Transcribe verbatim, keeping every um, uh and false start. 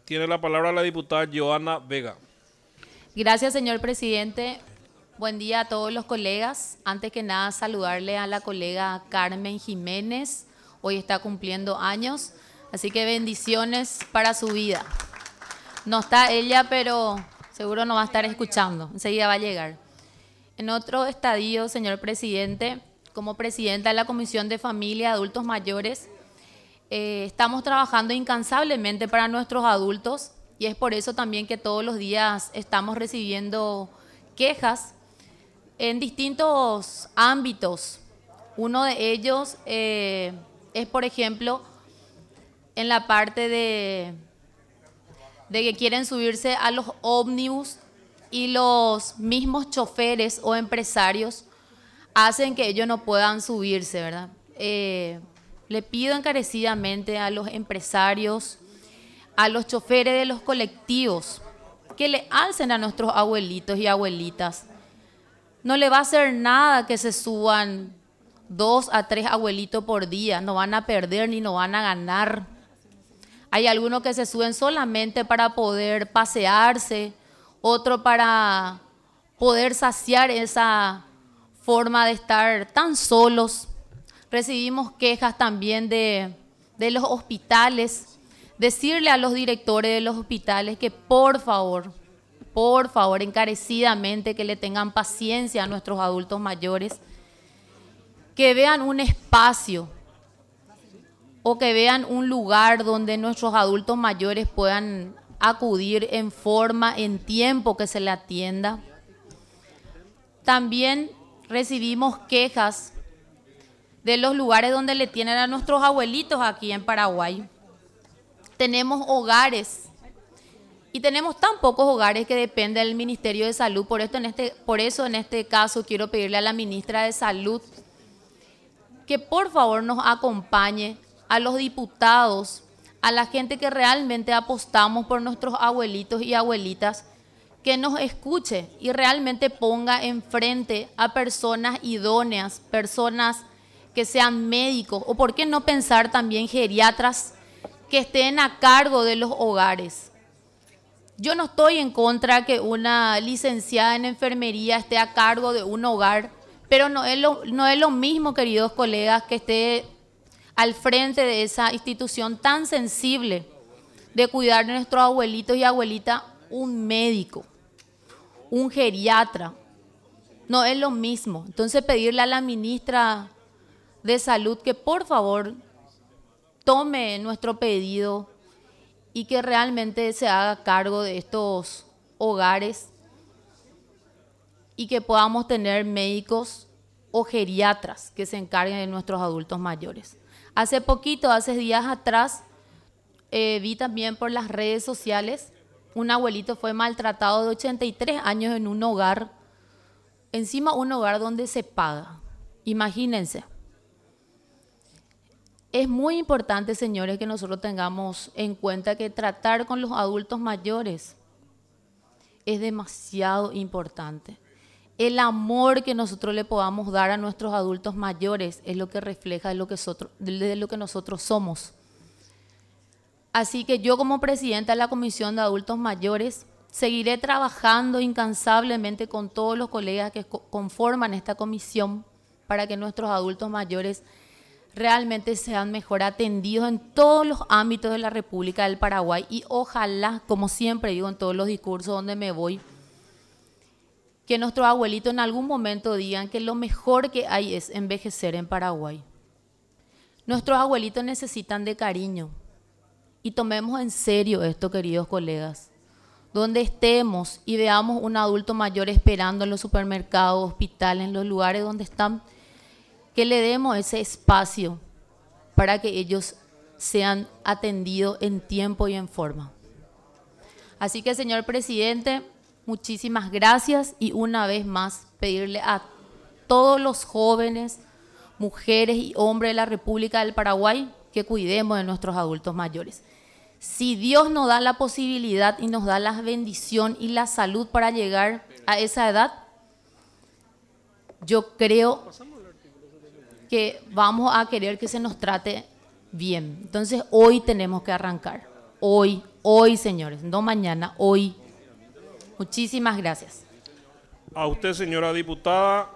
Tiene la palabra la diputada Joana Vega. Gracias, señor presidente. Buen día a todos los colegas. Antes que nada, saludarle a la colega Carmen Jiménez. Hoy está cumpliendo años, así que bendiciones para su vida. No está ella, pero seguro nos va a estar escuchando. Enseguida va a llegar. En otro estadio, señor presidente, como presidenta de la Comisión de Familia y Adultos Mayores, eh, estamos trabajando incansablemente para nuestros adultos y es por eso también que todos los días estamos recibiendo quejas en distintos ámbitos. Uno de ellos eh, es, por ejemplo, en la parte de, de que quieren subirse a los ómnibus y los mismos choferes o empresarios hacen que ellos no puedan subirse, ¿verdad? Eh, le pido encarecidamente a los empresarios, a los choferes de los colectivos, que le alcen a nuestros abuelitos y abuelitas. No le va a hacer nada que se suban dos a tres abuelitos por día, no van a perder ni no van a ganar. Hay algunos que se suben solamente para poder pasearse, otro para poder saciar esa forma de estar tan solos. Recibimos quejas también de, de los hospitales. Decirle a los directores de los hospitales que por favor, por favor, encarecidamente que le tengan paciencia a nuestros adultos mayores, que vean un espacio o que vean un lugar donde nuestros adultos mayores puedan acudir en forma, en tiempo que se le atienda. También recibimos quejas de los lugares donde le tienen a nuestros abuelitos aquí en Paraguay. Tenemos hogares y tenemos tan pocos hogares que dependen del Ministerio de Salud. Por esto en este, por eso en este caso quiero pedirle a la ministra de Salud que por favor nos acompañe, a los diputados, a la gente que realmente apostamos por nuestros abuelitos y abuelitas, que nos escuche y realmente ponga enfrente a personas idóneas, personas que sean médicos, o por qué no pensar también geriatras que estén a cargo de los hogares. Yo no estoy en contra que una licenciada en enfermería esté a cargo de un hogar, pero no es lo, no es lo mismo, queridos colegas, que esté al frente de esa institución tan sensible de cuidar de nuestros abuelitos y abuelitas un médico, un geriatra. No es lo mismo. Entonces pedirle a la ministra de Salud que por favor tome nuestro pedido y que realmente se haga cargo de estos hogares y que podamos tener médicos o geriatras que se encarguen de nuestros adultos mayores. Hace poquito, hace días atrás, eh, vi también por las redes sociales, un abuelito fue maltratado de ochenta y tres años en un hogar, encima un hogar donde se paga. Imagínense. Es muy importante, señores, que nosotros tengamos en cuenta que tratar con los adultos mayores es demasiado importante. El amor que nosotros le podamos dar a nuestros adultos mayores es lo que refleja de lo que, nosotros, de lo que nosotros somos. Así que yo, como presidenta de la Comisión de Adultos Mayores, seguiré trabajando incansablemente con todos los colegas que conforman esta comisión para que nuestros adultos mayores realmente sean mejor atendidos en todos los ámbitos de la República del Paraguay y ojalá, como siempre digo en todos los discursos donde me voy, que nuestros abuelitos en algún momento digan que lo mejor que hay es envejecer en Paraguay. Nuestros abuelitos necesitan de cariño y tomemos en serio esto, queridos colegas. Donde estemos y veamos un adulto mayor esperando en los supermercados, hospitales, en los lugares donde están, que le demos ese espacio para que ellos sean atendidos en tiempo y en forma. Así que, señor presidente, muchísimas gracias y una vez más pedirle a todos los jóvenes, mujeres y hombres de la República del Paraguay que cuidemos de nuestros adultos mayores. Si Dios nos da la posibilidad y nos da la bendición y la salud para llegar a esa edad, yo creo que vamos a querer que se nos trate bien. Entonces hoy tenemos que arrancar. hoy, hoy, señores, no mañana, hoy. Muchísimas gracias. A usted, señora diputada,